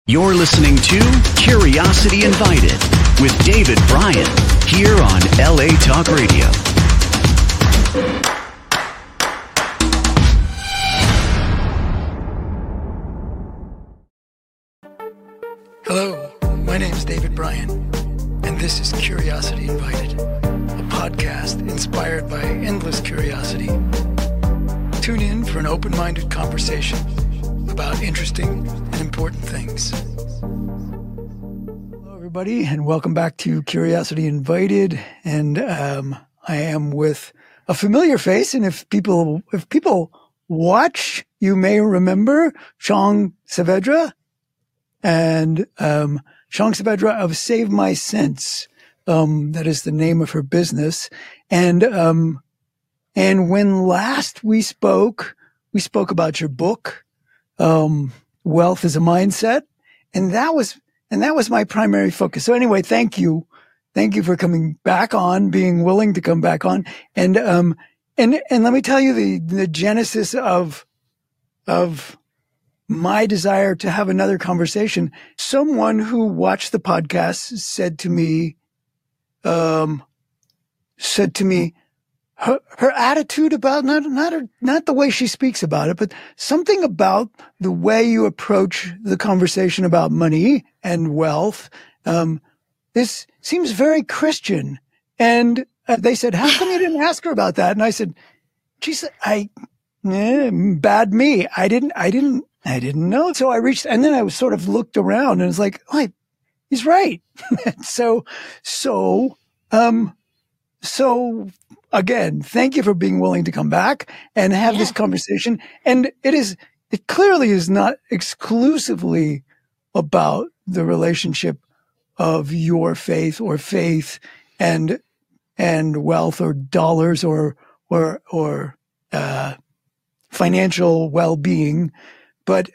You're listening to Curiosity Invited with David Bryan here on LA Talk Radio. Hello, my name's David Bryan, and this is Curiosity Invited, a podcast inspired by endless curiosity. Tune in for an open-minded conversation about interesting and important things. Hello, everybody, and welcome back to Curiosity Invited. And I am with a familiar face, and if people watch, you may remember Shang Saavedra. And Shang Saavedra of Save My Sense, that is the name of her business. And when last we spoke about your book, Wealth is a Mindset, and that was my primary focus. So anyway, thank you for coming back on, being willing to come back on, and let me tell you the genesis of my desire to have another conversation. Someone who watched the podcast said to me, her attitude about not the way she speaks about it, but something about the way you approach the conversation about money and wealth. This seems very Christian. And they said, how come you didn't ask her about that? And I said, geez, bad me. I didn't know. So I reached, and then I was sort of looked around and was like, oh, he's right. So again, thank you for being willing to come back and have this conversation. And it clearly is not exclusively about the relationship of your faith and wealth or dollars or financial well-being. But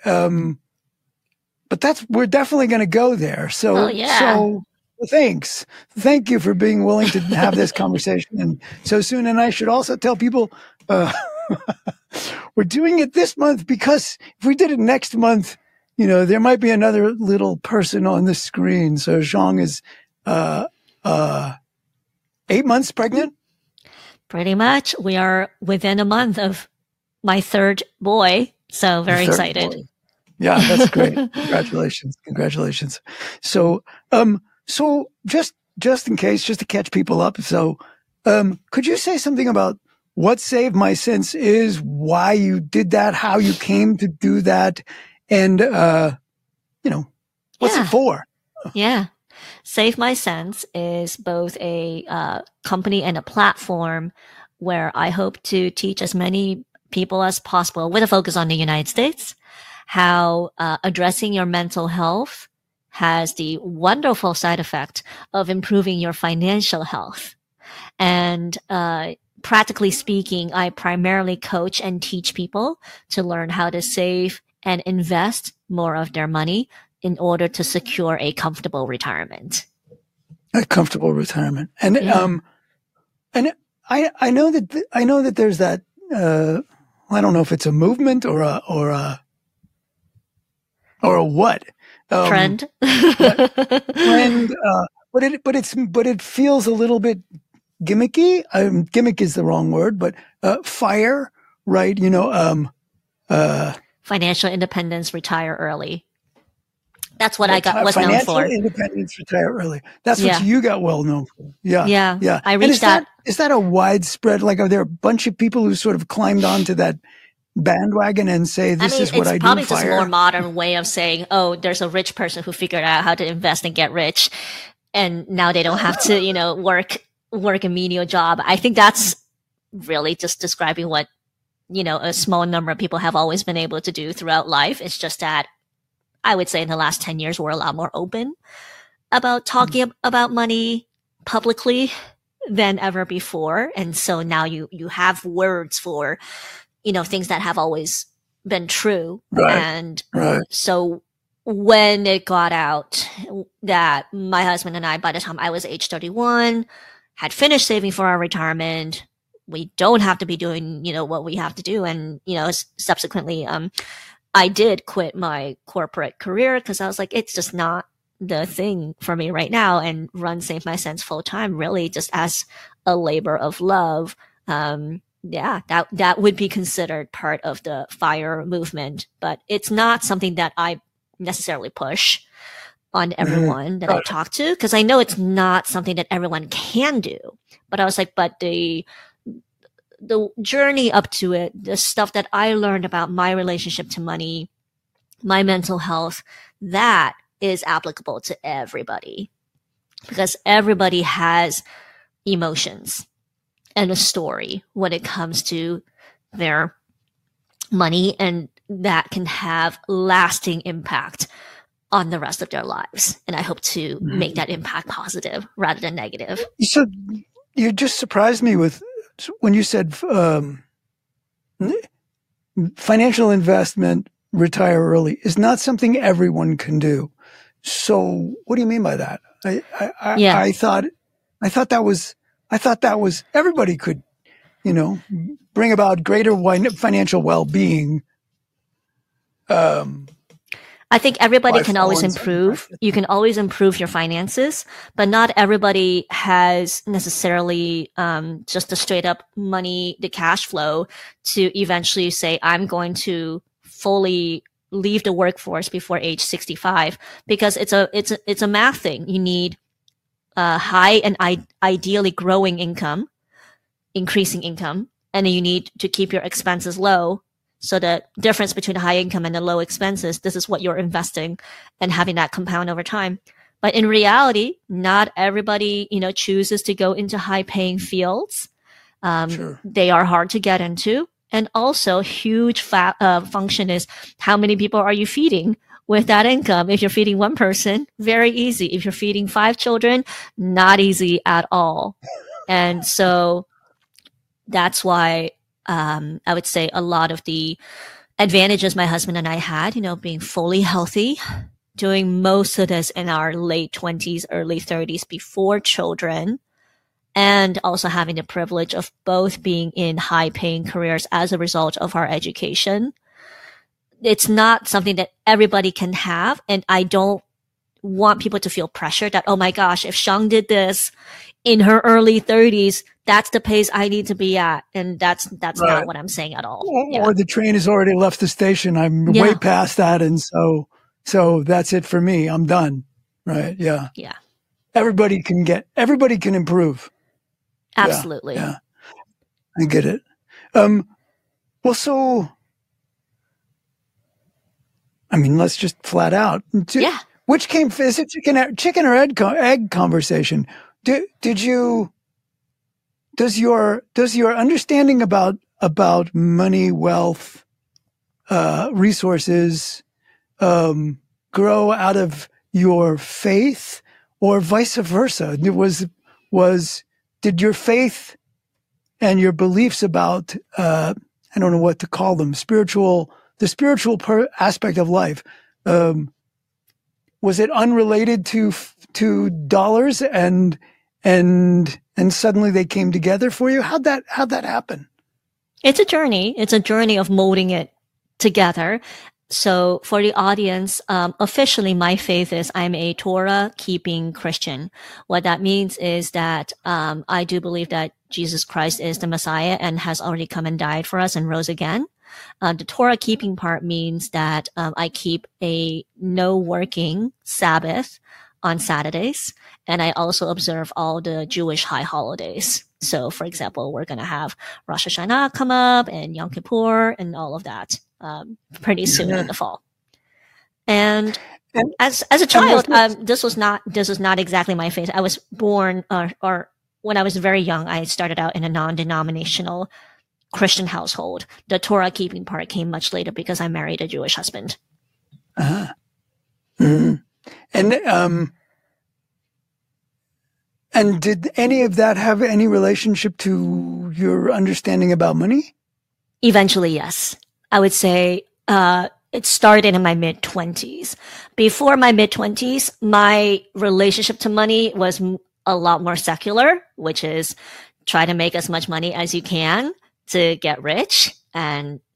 we're definitely going to go there. So thanks. Thank you for being willing to have this conversation and so soon. And I should also tell people, we're doing it this month because if we did it next month, there might be another little person on the screen. So Zhang is, 8 months pregnant. Pretty much. We are within a month of my third boy. So very excited. Boy. Yeah, that's great. Congratulations. So just in case, just to catch people up. So, could you say something about what Save My Sense is, why you did that, how you came to do that, and, what's it for? Yeah. Save My Sense is both a company and a platform where I hope to teach as many people as possible, with a focus on the United States, how addressing your mental health has the wonderful side effect of improving your financial health. And practically speaking, I primarily coach and teach people to learn how to save and invest more of their money in order to secure a comfortable retirement. A comfortable retirement. And and I know that there's that I don't know if it's a movement or a what trend. Trend, but it feels a little bit gimmicky. Gimmick is the wrong word, but fire, right? Financial independence, retire early. That's what I was known for. Financial independence, retire early. That's what you got well known for. Yeah. I reached that. Is that a widespread? Like, are there a bunch of people who sort of climbed onto that bandwagon and say, this is what I do? It's probably just a more modern way of saying, oh, there's a rich person who figured out how to invest and get rich, and now they don't have to, work a menial job. I think that's really just describing what, a small number of people have always been able to do throughout life. It's just that I would say in the last 10 years, we're a lot more open about talking about money publicly than ever before. And so now you have words for, things that have always been true. Right. And so when it got out that my husband and I, by the time I was age 31, had finished saving for our retirement, we don't have to be doing, what we have to do. And, subsequently, I did quit my corporate career because I was like, it's just not the thing for me right now, and run Save My Sense full time, really just as a labor of love. Yeah, that would be considered part of the FIRE movement, but it's not something that I necessarily push on everyone that I talk to, because I know it's not something that everyone can do. But I was like, but the journey up to it, the stuff that I learned about my relationship to money, my mental health, that is applicable to everybody, because everybody has emotions and a story when it comes to their money, and that can have lasting impact on the rest of their lives. And I hope to make that impact positive rather than negative. So you just surprised me with when you said financial investment, retire early is not something everyone can do. So what do you mean by that? I thought that was everybody could, bring about greater financial well-being. I think everybody can always improve. You can always improve your finances, but not everybody has necessarily just the straight up money, the cash flow to eventually say, I'm going to fully leave the workforce before age 65, because it's a math thing. You need high and ideally growing income, increasing income, and then you need to keep your expenses low. So the difference between the high income and the low expenses, this is what you're investing and having that compound over time. But in reality, not everybody, chooses to go into high paying fields. Sure. They are hard to get into. And also huge function is how many people are you feeding with that income? If you're feeding one person, very easy. If you're feeding 5 children, not easy at all. And so that's why I would say a lot of the advantages my husband and I had, being fully healthy, doing most of this in our late 20s, early 30s before children, and also having the privilege of both being in high paying careers as a result of our education. It's not something that everybody can have. And I don't want people to feel pressured that, oh my gosh, if Shang did this in her early 30s, that's the pace I need to be at. And that's right. Not what I'm saying at all. Or the train has already left the station. I'm way past that. And so that's it for me. I'm done. Right. Yeah. Yeah. Everybody can improve. Absolutely. Yeah. I get it. Well, so, let's just flat out. Which came, is it chicken or egg conversation? Does your understanding about money, wealth, resources, grow out of your faith, or vice versa? Did your faith and your beliefs about, I don't know what to call them, the spiritual aspect of life, was it unrelated to dollars and suddenly they came together for you? How'd that happen? It's a journey. It's a journey of molding it together. So for the audience, officially my faith is I'm a Torah keeping Christian. What that means is that I do believe that Jesus Christ is the Messiah and has already come and died for us and rose again. The Torah keeping part means that I keep a no working Sabbath on Saturdays, and I also observe all the Jewish high holidays. So, for example, we're going to have Rosh Hashanah come up and Yom Kippur and all of that pretty soon in the fall. And as a child, this was not exactly my faith. I was born, or when I was very young, I started out in a non-denominational Christian household. The Torah keeping part came much later because I married a Jewish husband. Mm-hmm. And did any of that have any relationship to your understanding about money? Eventually, yes. I would say it started in my mid-20s. Before my mid-20s, my relationship to money was a lot more secular, which is try to make as much money as you can to get rich and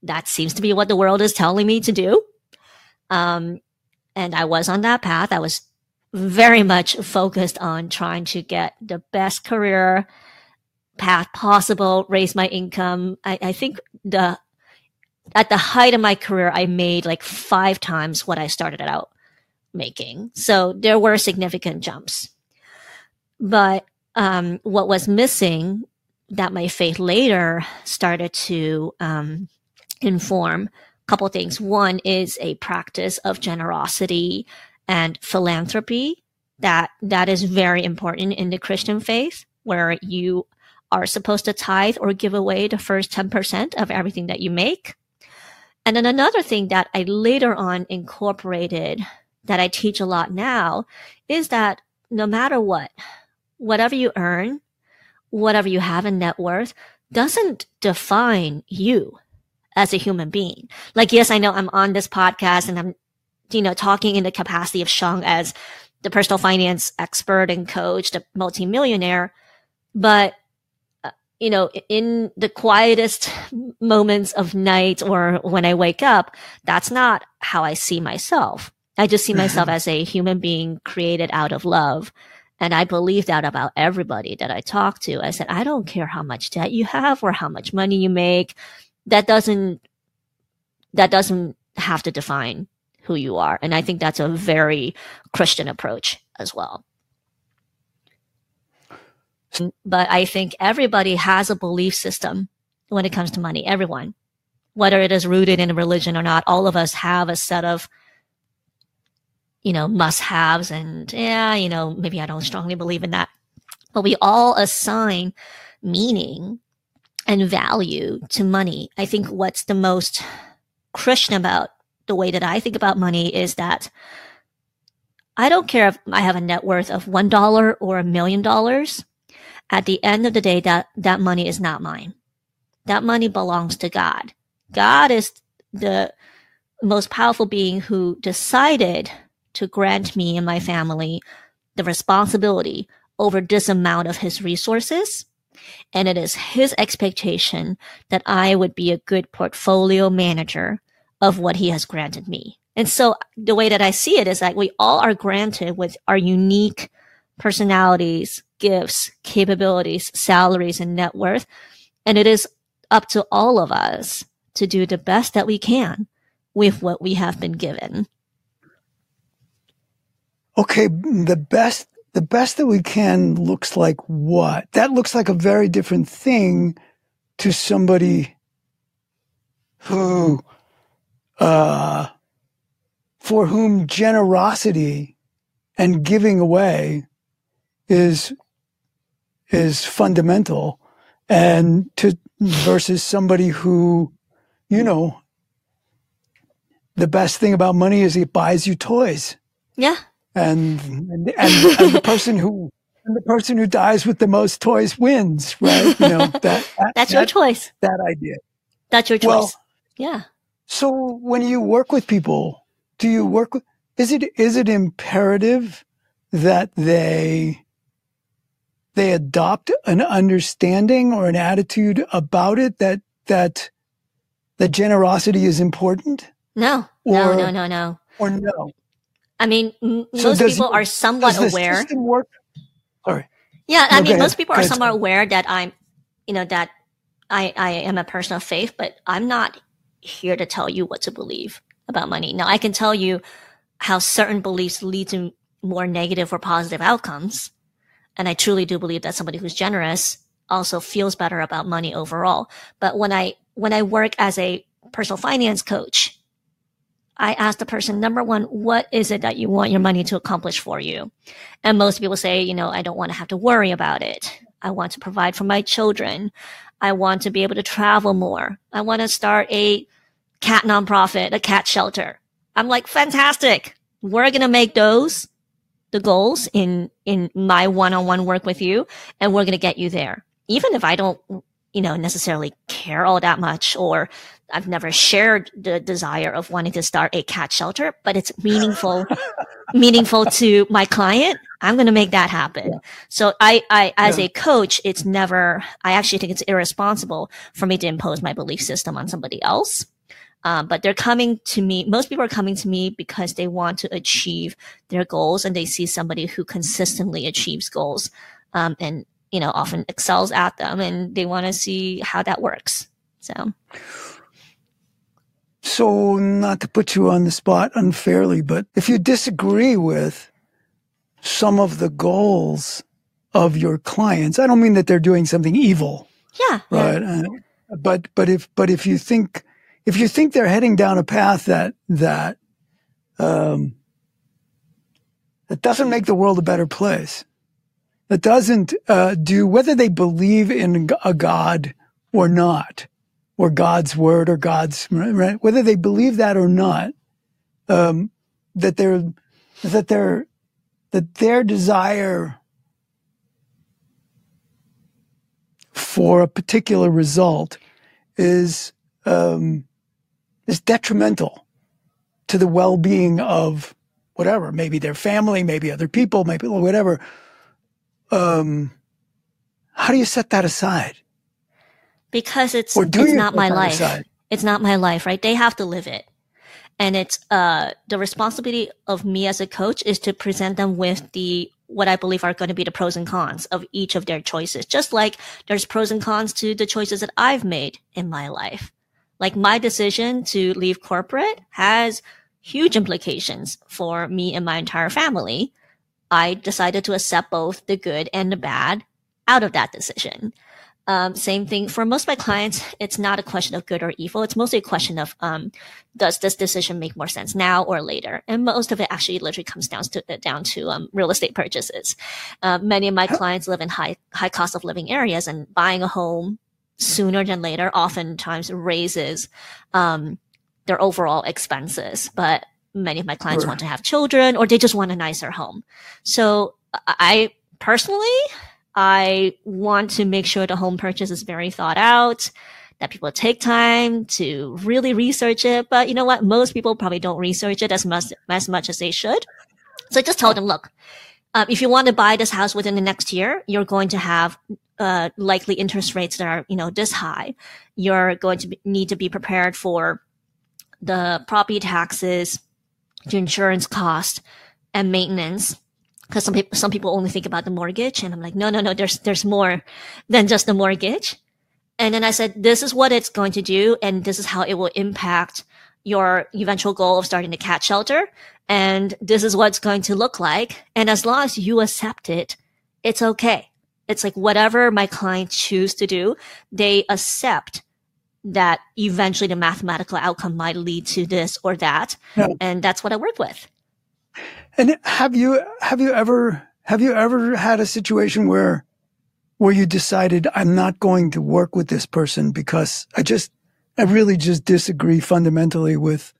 that seems to be what the world is telling me to do. And I was on that path. I was very much focused on trying to get the best career path possible, raise my income. I think at the height of my career, I made like 5 times what I started out making. So there were significant jumps. But what was missing that my faith later started to inform a couple of things. One is a practice of generosity and philanthropy that is very important in the Christian faith, where you are supposed to tithe or give away the first 10% of everything that you make. And then another thing that I later on incorporated that I teach a lot now is that no matter what, whatever you earn, whatever you have in net worth doesn't define you as a human being. Like, yes, I know I'm on this podcast and I'm, talking in the capacity of Sheng as the personal finance expert and coach, the multimillionaire. But, in the quietest moments of night or when I wake up, that's not how I see myself. I just see myself as a human being created out of love. And I believe that about everybody that I talk to. I said, I don't care how much debt you have or how much money you make. That doesn't have to define who you are. And I think that's a very Christian approach as well. But I think everybody has a belief system when it comes to money. Everyone, whether it is rooted in a religion or not, all of us have a set of, must-haves. And maybe I don't strongly believe in that. But we all assign meaning and value to money. I think what's the most Christian about the way that I think about money is that I don't care if I have a net worth of $1 or $1 million. At the end of the day, that money is not mine. That money belongs to God. God is the most powerful being who decided to grant me and my family the responsibility over this amount of his resources. And it is his expectation that I would be a good portfolio manager of what he has granted me. And so the way that I see it is like we all are granted with our unique personalities, gifts, capabilities, salaries, and net worth. And it is up to all of us to do the best that we can with what we have been given. Okay, the best that we can looks like what? That looks like a very different thing to somebody who, for whom generosity and giving away is fundamental, and versus somebody who, the best thing about money is it buys you toys. Yeah. And the person who dies with the most toys wins, right? That's your choice. That idea. That's your choice. Well, yeah. So when you work with people, is it imperative that they adopt an understanding or an attitude about it that generosity is important? No. No. Or no. I mean, most people are somewhat aware. Does the system work? Sorry. Yeah, I mean, most people are somewhat aware that that I am a person of faith, but I'm not here to tell you what to believe about money. Now, I can tell you how certain beliefs lead to more negative or positive outcomes. And I truly do believe that somebody who's generous also feels better about money overall. But when I work as a personal finance coach, I ask the person, number one, what is it that you want your money to accomplish for you? And most people say, I don't want to have to worry about it. I want to provide for my children. I want to be able to travel more. I want to start a cat nonprofit, a cat shelter. I'm like, fantastic. We're going to make those the goals in my one-on-one work with you, and we're going to get you there. Even if I don't, necessarily care all that much, or I've never shared the desire of wanting to start a cat shelter, but it's meaningful to my client, I'm going to make that happen. Yeah. So I as a coach, I actually think it's irresponsible for me to impose my belief system on somebody else. But they're coming to me. Most people are coming to me because they want to achieve their goals, and they see somebody who consistently achieves goals, and often excels at them, and they want to see how that works. So not to put you on the spot unfairly, but if you disagree with some of the goals of your clients, I don't mean that they're doing something evil. Yeah. Right. Yeah. But if you think they're heading down a path that doesn't make the world a better place, that doesn't do, whether they believe in a God or not, or God's word or God's, right, whether they believe that or not, that their desire for a particular result is detrimental to the well-being of whatever, maybe their family, maybe other people, maybe whatever. How do you set that aside? Because it's not my life. It's not my life, right? They have to live it. And it's the responsibility of me as a coach is to present them with what I believe are going to be the pros and cons of each of their choices. Just like there's pros and cons to the choices that I've made in my life. Like my decision to leave corporate has huge implications for me and my entire family. I decided to accept both the good and the bad out of that decision. Same thing for most of my clients. It's not a question of good or evil. It's mostly a question of, does this decision make more sense now or later? And most of it actually literally comes down to real estate purchases. Many of my clients live in high cost of living areas, and buying a home sooner than later oftentimes raises, their overall expenses. But many of my clients want to have children, or they just want a nicer home. So I want to make sure the home purchase is very thought out, that people take time to really research it. But you know what? Most people probably don't research it as much as they should. So I just tell them, look, if you want to buy this house within the next year, you're going to have likely interest rates that are, this high. You're going to need to be prepared for the property taxes, the insurance cost, and maintenance. Because some people only think about the mortgage, and I'm like, no, there's more than just the mortgage. And then I said, this is what it's going to do, and this is how it will impact your eventual goal of starting a cat shelter, and this is what it's going to look like. And as long as you accept it, it's okay. It's like whatever my clients choose to do, they accept that eventually the mathematical outcome might lead to this or that, and that's what I work with. And have you ever had a situation where you decided, I'm not going to work with this person because I really just disagree fundamentally with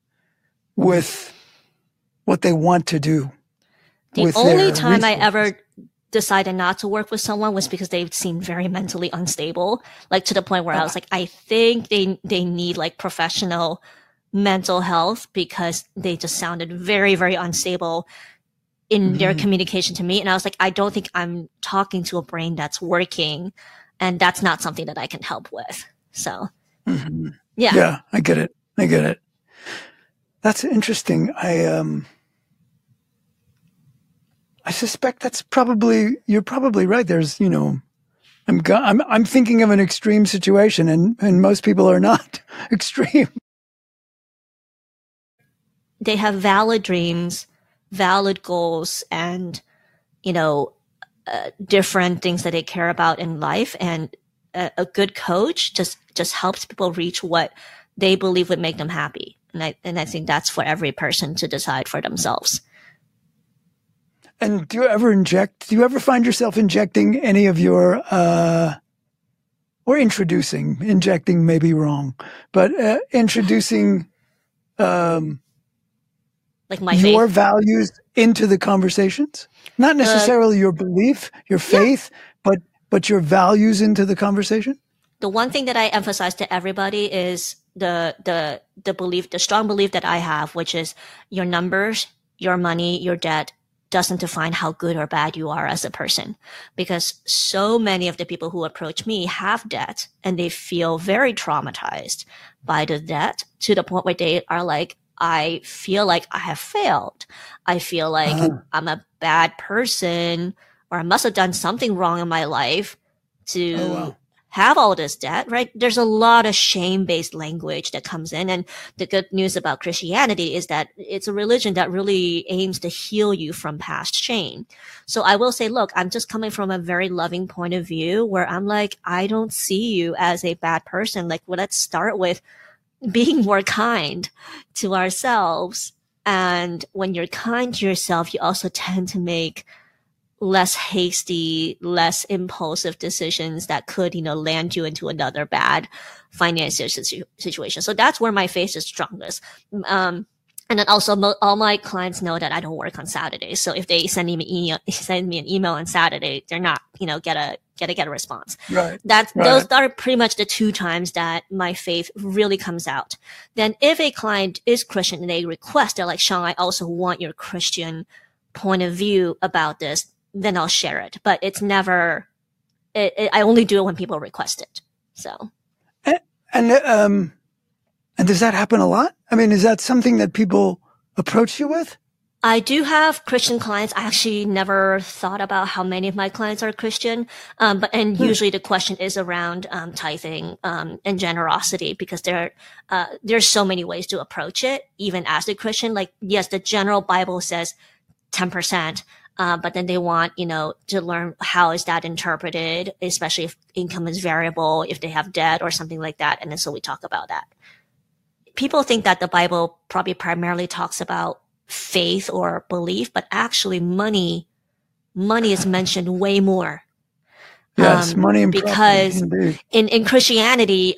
what they want to do? The only time I ever decided not to work with someone was because they seemed very mentally unstable, like to the point where I was like, I think they need like professional mental health, because they just sounded very, very unstable in their communication to me. And I was like, I don't think I'm talking to a brain that's working, and that's not something that I can help with. So, yeah, I get it. That's interesting. I suspect you're probably right. There's, I'm thinking of an extreme situation, and most people are not extreme. They have valid dreams, valid goals, and, different things that they care about in life. And a good coach just helps people reach what they believe would make them happy. And I think that's for every person to decide for themselves. And do you ever find yourself injecting any of your, or injecting may be wrong, but introducing, like your values into the conversations? Not necessarily your belief, your faith, but your values into the conversation? The one thing that I emphasize to everybody is the belief, the strong belief that I have, which is your numbers, your money, your debt doesn't define how good or bad you are as a person, because so many of the people who approach me have debt and they feel very traumatized by the debt to the point where they are like, I feel like I have failed. I feel like I'm a bad person, or I must have done something wrong in my life to have all this debt, right? There's a lot of shame-based language that comes in. And the good news about Christianity is that it's a religion that really aims to heal you from past shame. So I will say, look, I'm just coming from a very loving point of view where I'm like, I don't see you as a bad person. Like, well, let's start with being more kind to ourselves. And when you're kind to yourself, you also tend to make less hasty, less impulsive decisions that could, land you into another bad financial situation. So that's where my faith is strongest. And then also all my clients know that I don't work on Saturdays. So if they send me an email on Saturday, they're not, get a response. Right. Those are pretty much the two times that my faith really comes out. Then if a client is Christian and they request, they're like, Sean, I also want your Christian point of view about this, then I'll share it. But it's never, I only do it when people request it. So. And does that happen a lot? I mean, is that something that people approach you with? I do have Christian clients. I actually never thought about how many of my clients are Christian. But usually the question is around, tithing, and generosity, because there's so many ways to approach it, even as a Christian. Like, yes, the general Bible says 10%. But then they want, to learn how is that interpreted, especially if income is variable, if they have debt or something like that. And then so we talk about that. People think that the Bible probably primarily talks about faith or belief, but actually money is mentioned way more. Yes, money and because in Christianity,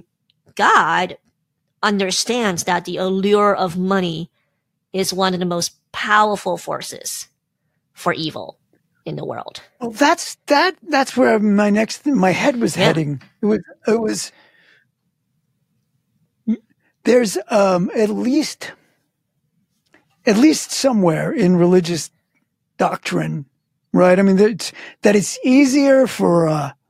God understands that the allure of money is one of the most powerful forces for evil in the world. Well, that's where my head was heading. It was there's at least somewhere in religious doctrine, right? I mean, that it's easier for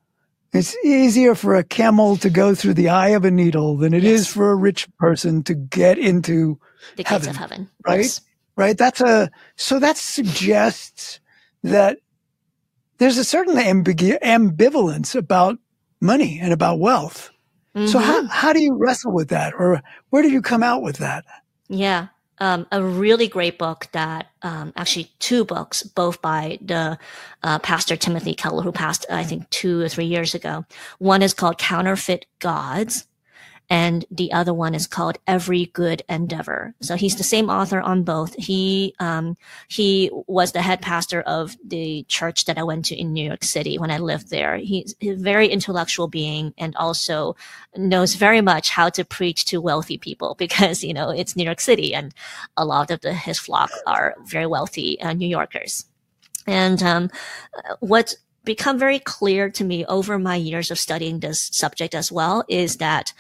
a camel to go through the eye of a needle than it is for a rich person to get into the gates of heaven, right? Yes. Right. So that suggests that there's a certain ambivalence about money and about wealth. Mm-hmm. So how do you wrestle with that, or where did you come out with that? Yeah. A really great book that, actually two books, both by the, pastor Timothy Keller, who passed, I think 2 or 3 years ago. One is called Counterfeit Gods, and the other one is called Every Good Endeavor. So he's the same author on both. He was the head pastor of the church that I went to in New York City when I lived there. He's a very intellectual being and also knows very much how to preach to wealthy people because, it's New York City and a lot of his flock are very wealthy New Yorkers. And, what's become very clear to me over my years of studying this subject as well is that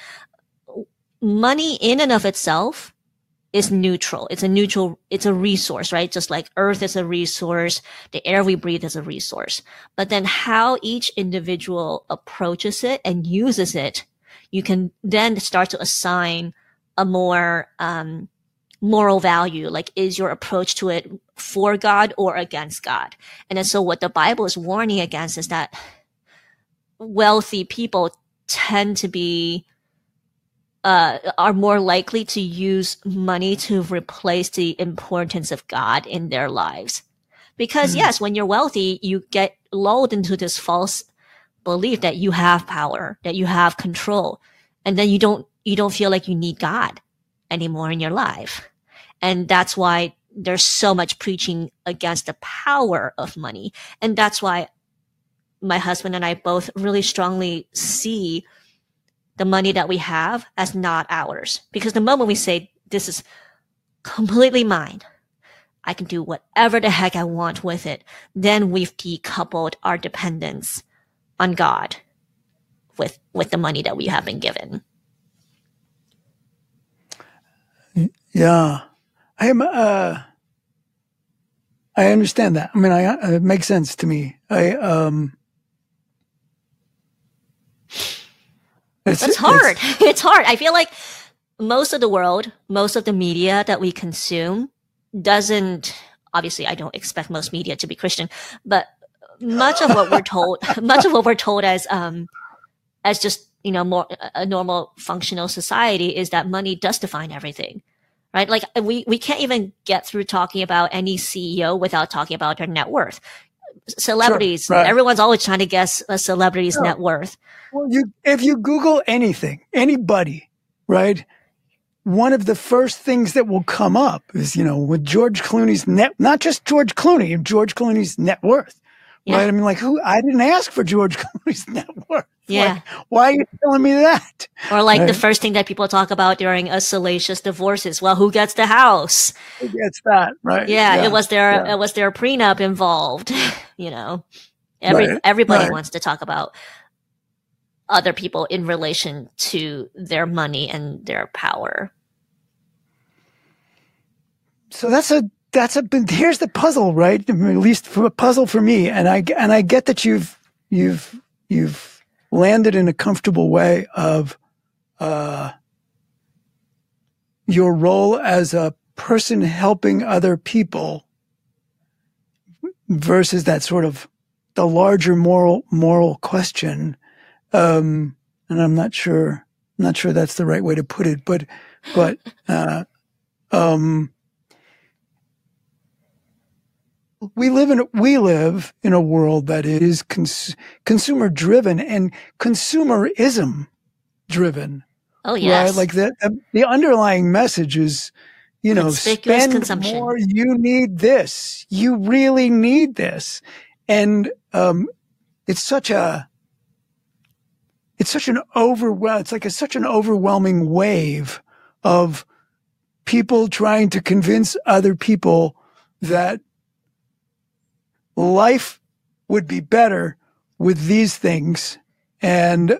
money in and of itself is neutral. It's a resource, right? Just like earth is a resource, the air we breathe is a resource. But then how each individual approaches it and uses it, you can then start to assign a more, moral value. Like, is your approach to it for God or against God? And then so what the Bible is warning against is that wealthy people tend to be are more likely to use money to replace the importance of God in their lives. Because yes, when you're wealthy, you get lulled into this false belief that you have power, that you have control. And then you don't feel like you need God anymore in your life. And that's why there's so much preaching against the power of money. And that's why my husband and I both really strongly see the money that we have as not ours. Because the moment we say, this is completely mine, I can do whatever the heck I want with it, then we've decoupled our dependence on God with the money that we have been given. Yeah. I understand that. I mean, it makes sense to me. It's hard. It's hard. I feel like most of the world, most of the media that we consume doesn't, obviously I don't expect most media to be Christian, but much of what we're told as just, more a normal functional society is that money does define everything, right? Like we can't even get through talking about any CEO without talking about their net worth. Celebrities, sure, right. Everyone's always trying to guess a celebrity's net worth. Well, if you Google anything, anybody, right? One of the first things that will come up is, with George Clooney's not just George Clooney's net worth, yeah. right? I mean, I didn't ask for George Clooney's net worth. Yeah. Why are you telling me that? Or right. The first thing that people talk about during a salacious divorce is, well, who gets the house? Who gets that, right? Yeah, it was their prenup involved, Everybody wants to talk about other people in relation to their money and their power. So here's the puzzle, right? I mean, at least for a puzzle for me. And I get that you've landed in a comfortable way of, your role as a person helping other people versus that sort of the larger moral question. And I'm not sure that's the right way to put it, but we live in a world that is consumer driven and consumerism driven. Oh yes. Right? Like the underlying message is, spend consumption. more. You need this. You really need this. And, it's such an overwhelming wave of people trying to convince other people that life would be better with these things, and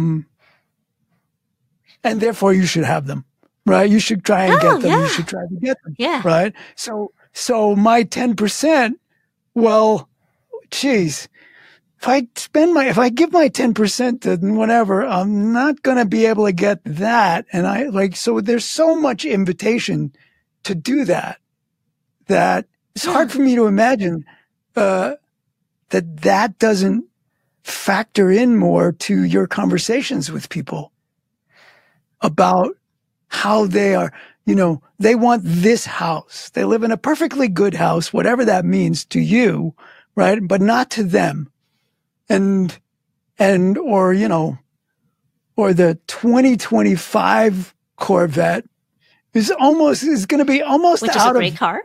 therefore you should have them, right? You should try and get them. Yeah. You should try to get them, yeah. right? So my 10%, well, geez, if I give my 10% to whatever, I'm not going to be able to get that. And so there's so much invitation to do that it's hard for me to imagine, that doesn't factor in more to your conversations with people about how they are, they want this house. They live in a perfectly good house, whatever that means to you, right? But not to them. Or the 2025 Corvette is going to be almost Which out of. Which is a great car.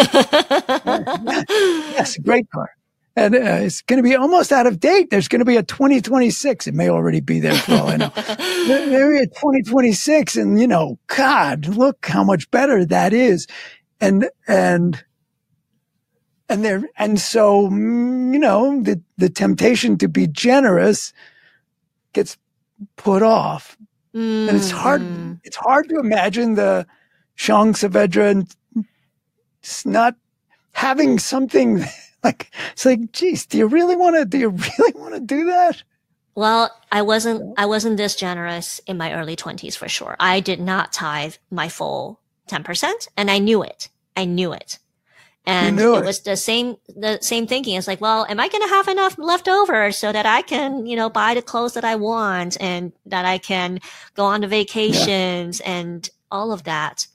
Yes, great car. And it's going to be almost out of date. There's going to be a 2026. It may already be there for all I know. Maybe a 2026, and God, look how much better that is. And so the temptation to be generous gets put off, and it's hard to imagine the Sean Saavedra not having something. It's like, geez, do you really want to do that? Well, I wasn't this generous in my early 20s for sure. I did not tithe my full 10%, and I knew it. And it was the same thinking. It's like, well, am I going to have enough left over so that I can, buy the clothes that I want and that I can go on the vacations and all of that.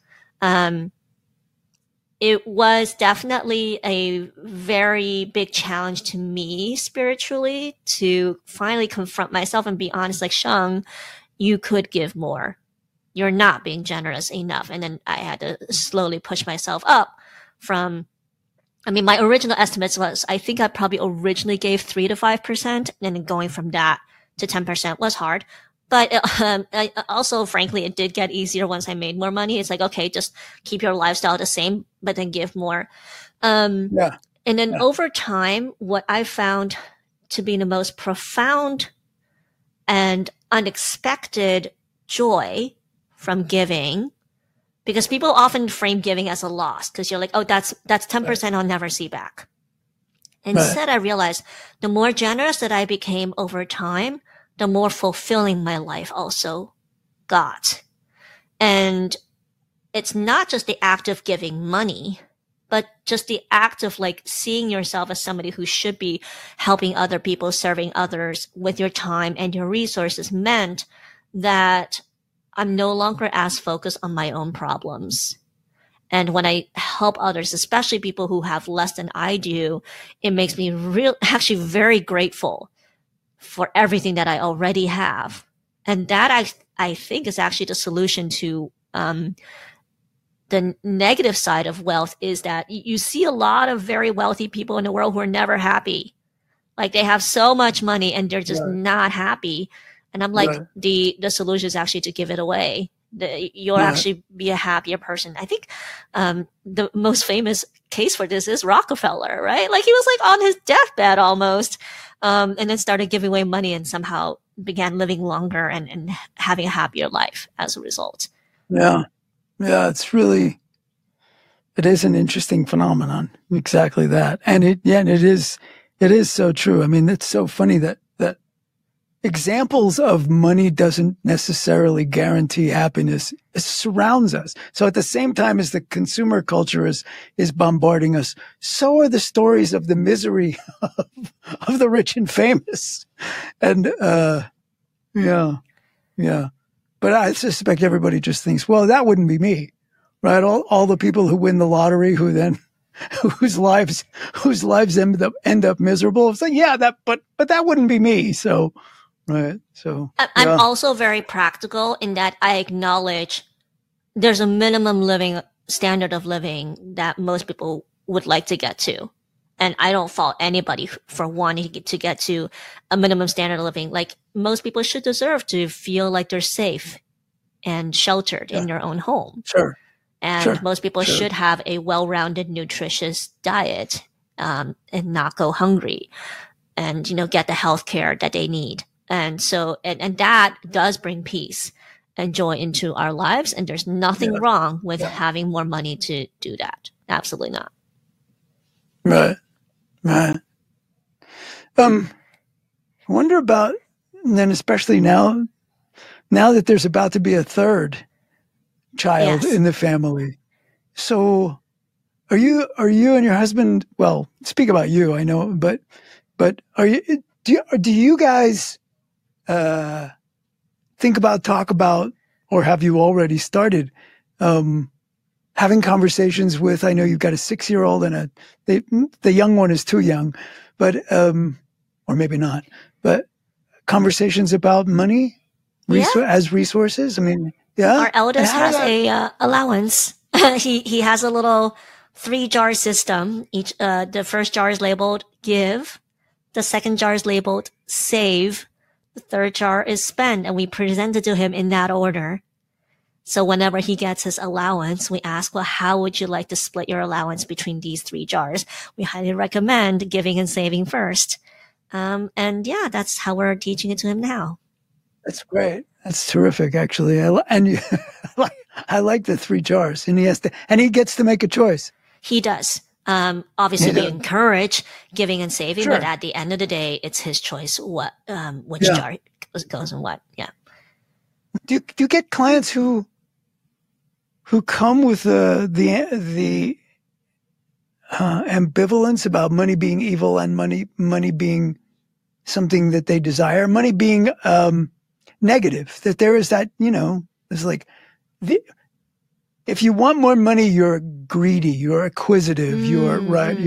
It was definitely a very big challenge to me spiritually to finally confront myself and be honest, like, Sheng, you could give more. You're not being generous enough. And then I had to slowly push myself up from, my original estimates was, I think I probably originally gave 3 to 5%, and then going from that to 10% was hard. But also, frankly, it did get easier once I made more money. It's like, okay, just keep your lifestyle the same, but then give more. And then over time, what I found to be the most profound and unexpected joy from giving, because people often frame giving as a loss because you're like, oh, that's 10% I'll never see back. Instead, I realized the more generous that I became over time, the more fulfilling my life also got. And it's not just the act of giving money, but just the act of like seeing yourself as somebody who should be helping other people, serving others with your time and your resources meant that I'm no longer as focused on my own problems. And when I help others, especially people who have less than I do, it makes me actually very grateful for everything that I already have. And that I think is actually the solution to, the negative side of wealth is that you see a lot of very wealthy people in the world who are never happy. Like they have so much money and they're just not happy. And I'm like, the solution is actually to give it away. You'll actually be a happier person. I think the most famous case for this is Rockefeller, right? Like he was like on his deathbed almost, and then started giving away money and somehow began living longer and having a happier life as a result. Yeah. Yeah, it is an interesting phenomenon. Exactly that. And it is so true. I mean, it's so funny that examples of money doesn't necessarily guarantee happiness. It surrounds us. So at the same time as the consumer culture is bombarding us, so are the stories of the misery of the rich and famous. And, yeah. But I suspect everybody just thinks, well, that wouldn't be me, right? All the people who win the lottery whose lives end up miserable. It's like, yeah, but that wouldn't be me. So, right. So I'm also very practical in that I acknowledge there's a minimum standard of living that most people would like to get to. And I don't fault anybody for wanting to get to a minimum standard of living. Like most people should deserve to feel like they're safe and sheltered in their own home. Sure. And most people should have a well-rounded, nutritious diet, and not go hungry and, get the health care that they need. And so, and that does bring peace and joy into our lives. And there's nothing wrong with having more money to do that. Absolutely not. Right. I wonder about, and then especially now that there's about to be a third child in the family. So are you and your husband, well, speak about you, I know, but do you guys, talk about, or have you already started, having conversations with, I know you've got a 6-year-old and the young one is too young, but, or maybe not, but conversations about money as resources. I mean, our eldest has a allowance. He has a little 3-jar system. The first jar is labeled give. The second jar is labeled save. The third jar is spend. And we present it to him in that order. So whenever he gets his allowance, we ask, well, how would you like to split your allowance between these 3 jars? We highly recommend giving and saving first. That's how we're teaching it to him now. That's great. That's terrific, actually. I like the 3 jars, and he gets to make a choice. He does. Obviously we encourage giving and saving, but at the end of the day, it's his choice which jar goes in what. Yeah. Do you get clients who come with the ambivalence about money being evil and money being something that they desire, money being negative, that there is that, it's like, if you want more money, you're greedy, you're acquisitive, you're right.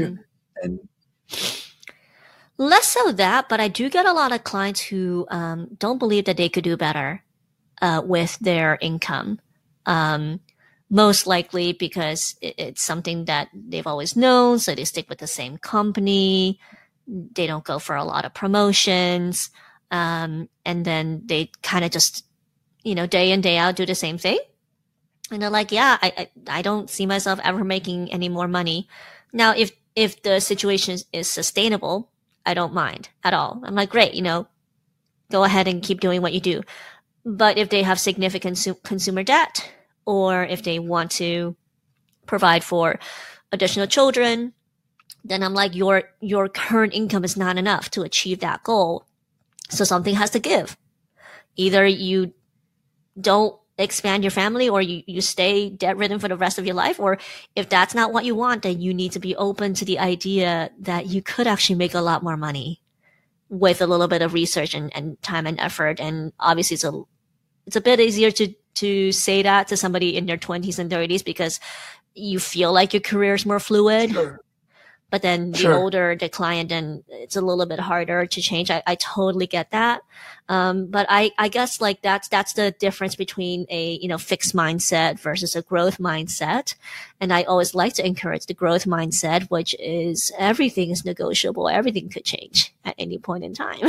Less so that, but I do get a lot of clients who don't believe that they could do better with their income. Most likely because it's something that they've always known, so they stick with the same company. They don't go for a lot of promotions. And then they kind of just, day in, day out do the same thing. And they're like, I don't see myself ever making any more money. Now, if the situation is sustainable, I don't mind at all. I'm like, great, go ahead and keep doing what you do. But if they have significant consumer debt, or if they want to provide for additional children, then I'm like, your current income is not enough to achieve that goal. So something has to give. Either you don't expand your family, or you stay debt ridden for the rest of your life. Or if that's not what you want, then you need to be open to the idea that you could actually make a lot more money with a little bit of research and time and effort. And obviously it's a bit easier to say that to somebody in their 20s and 30s because you feel like your career is more fluid. Sure. But then the older the client, then it's a little bit harder to change. I totally get that. But I guess like that's the difference between a, fixed mindset versus a growth mindset. And I always like to encourage the growth mindset, which is everything is negotiable. Everything could change at any point in time.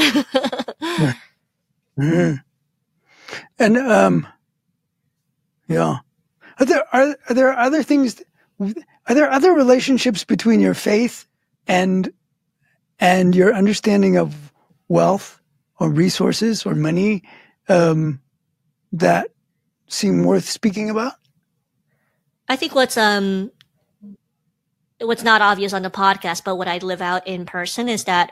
Mm-hmm. And, yeah. Are there other things? Are there other relationships between your faith and your understanding of wealth or resources or money that seem worth speaking about? I think what's not obvious on the podcast, but what I live out in person is that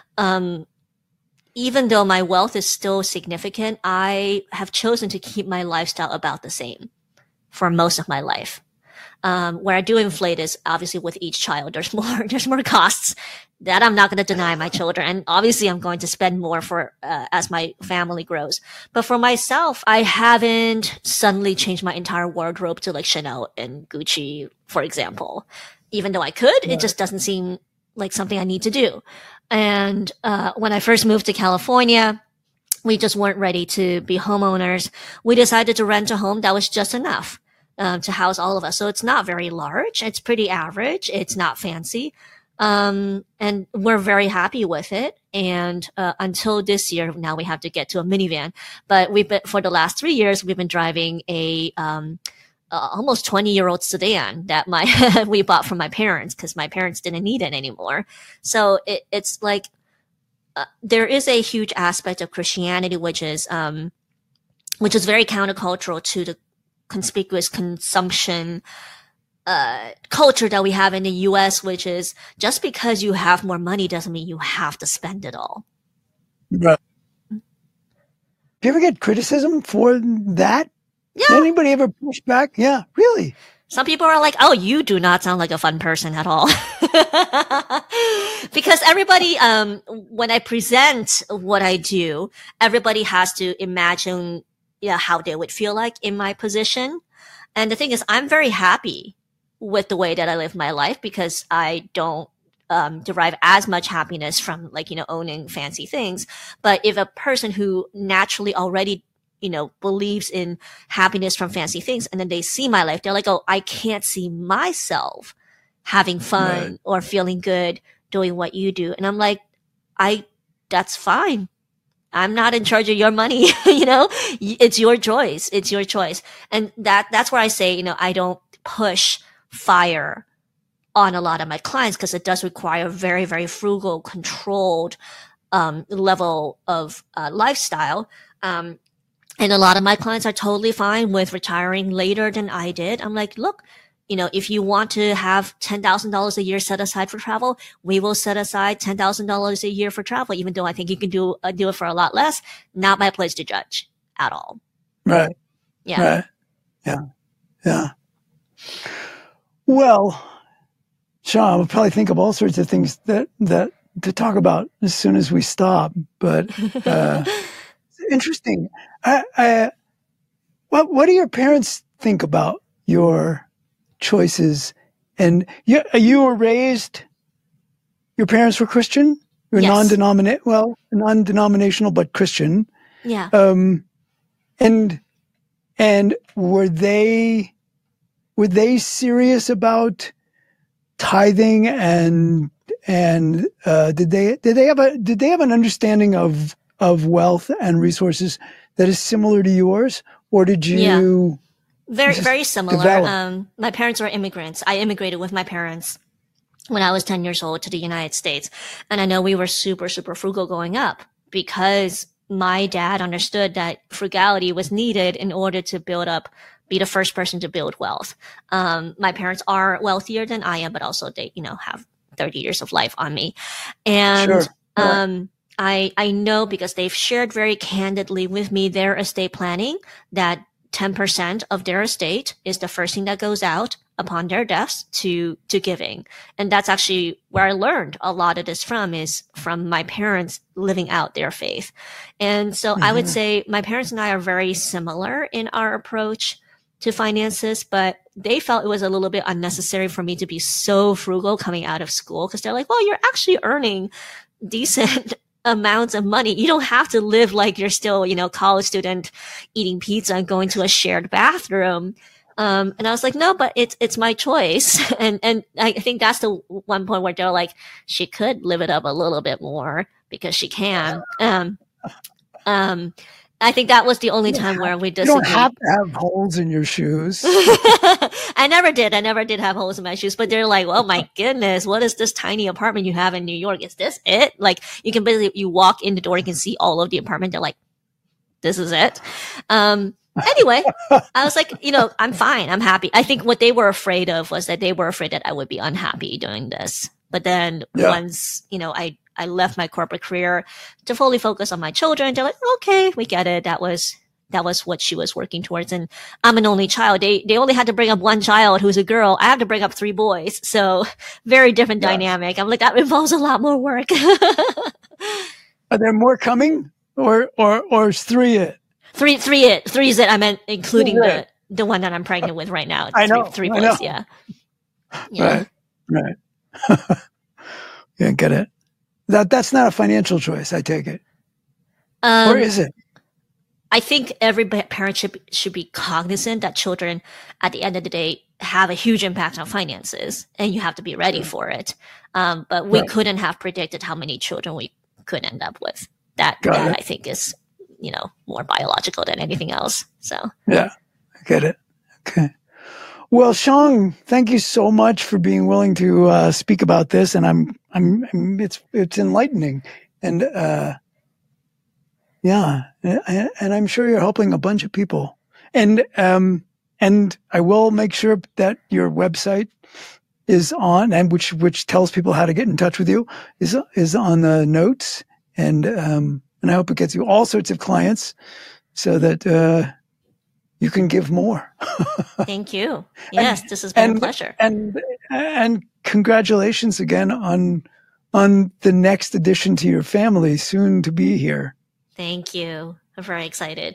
even though my wealth is still significant, I have chosen to keep my lifestyle about the same for most of my life. Where I do inflate is obviously with each child. There's more costs that I'm not going to deny my children. And obviously I'm going to spend more for, as my family grows. But for myself, I haven't suddenly changed my entire wardrobe to like Chanel and Gucci, for example. Even though I could, it just doesn't seem like something I need to do. And, when I first moved to California, we just weren't ready to be homeowners. We decided to rent a home that was just enough. To house all of us. So it's not very large. It's pretty average. It's not fancy. And we're very happy with it. And, until this year, now we have to get to a minivan, but for the last 3 years, we've been driving a, almost 20-year-old sedan that we bought from my parents because my parents didn't need it anymore. So it's like, there is a huge aspect of Christianity, which is very countercultural to the conspicuous consumption culture that we have in the US, which is just because you have more money doesn't mean you have to spend it all. Right. Do you ever get criticism for that? Yeah. Did anybody ever push back? Yeah, really? Some people are like, oh, you do not sound like a fun person at all. Because everybody, when I present what I do, everybody has to imagine how they would feel like in my position. And the thing is, I'm very happy with the way that I live my life because I don't derive as much happiness from owning fancy things. But if a person who naturally already, believes in happiness from fancy things, and then they see my life, they're like, oh, I can't see myself having fun or feeling good doing what you do. And I'm like, that's fine. I'm not in charge of your money. It's your choice. It's your choice. And that's where I say, I don't push fire on a lot of my clients because it does require a very, very frugal, controlled, level of, lifestyle. And a lot of my clients are totally fine with retiring later than I did. I'm like, look, if you want to have $10,000 a year set aside for travel, we will set aside $10,000 a year for travel, even though I think you can do it for a lot less. Not my place to judge at all. Right. Yeah. Right. Yeah. Yeah. Well, Sean, we'll probably think of all sorts of things that to talk about as soon as we stop, but, it's interesting. What do your parents think about your choices? And you were raised, your parents were Christian? You're yes. Non-denominational, but Christian. Yeah. And were they serious about tithing and did they have an understanding of wealth and resources that is similar to yours, or did you? Yeah. Very, very similar. My parents were immigrants. I immigrated with my parents when I was 10 years old to the United States. And I know we were super, super frugal growing up because my dad understood that frugality was needed in order to build up be the first person to build wealth. My parents are wealthier than I am, but also they, have 30 years of life on me. And, Sure. I know because they've shared very candidly with me their estate planning that 10% of their estate is the first thing that goes out upon their deaths to giving. And that's actually where I learned a lot of this is from my parents living out their faith. And so I would say my parents and I are very similar in our approach to finances, but they felt it was a little bit unnecessary for me to be so frugal coming out of school, because they're like, well, you're actually earning decent amounts of money. You don't have to live like you're still, college student eating pizza and going to a shared bathroom. And I was like, no, but it's my choice. And I think that's the one point where they're like, she could live it up a little bit more because she can. I think that was the only time where we disagreed. You don't have to have holes in your shoes. I never did have holes in my shoes, but they're like, oh my goodness, what is this tiny apartment you have in New York? Is this it? Like, you can basically, you walk in the door, you can see all of the apartment. They're like, this is it. Anyway, I was like, I'm fine. I'm happy. I think what they were afraid of was that they were afraid that I would be unhappy doing this. But then once, I left my corporate career to fully focus on my children, they're like, okay, we get it. That was what she was working towards. And I'm an only child. They only had to bring up one child who's a girl. I have to bring up 3 boys. So very different dynamic. I'm like, that involves a lot more work. Are there more coming or is 3 it? 3 is it. I meant including the one that I'm pregnant with right now. I know. 3 boys. Yeah. Right. Yeah, get it. That's not a financial choice, I take it. Or is it? I think every parent should be cognizant that children, at the end of the day, have a huge impact on finances, and you have to be ready for it. But we couldn't have predicted how many children we could end up with. That I think is, more biological than anything else. So yeah, I get it. Okay. Well, Xiang, thank you so much for being willing to speak about this, and it's enlightening, and and I'm sure you're helping a bunch of people, and I will make sure that your website is on, and which tells people how to get in touch with you is on the notes, and I hope it gets you all sorts of clients, so that you can give more. Thank you. Yes, this has been a pleasure. And congratulations again on the next addition to your family, soon to be here. Thank you. I'm very excited.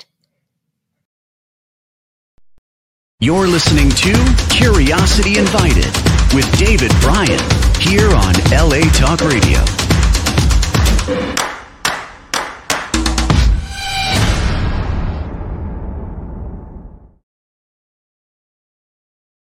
You're listening to Curiosity Invited with David Bryan here on LA Talk Radio.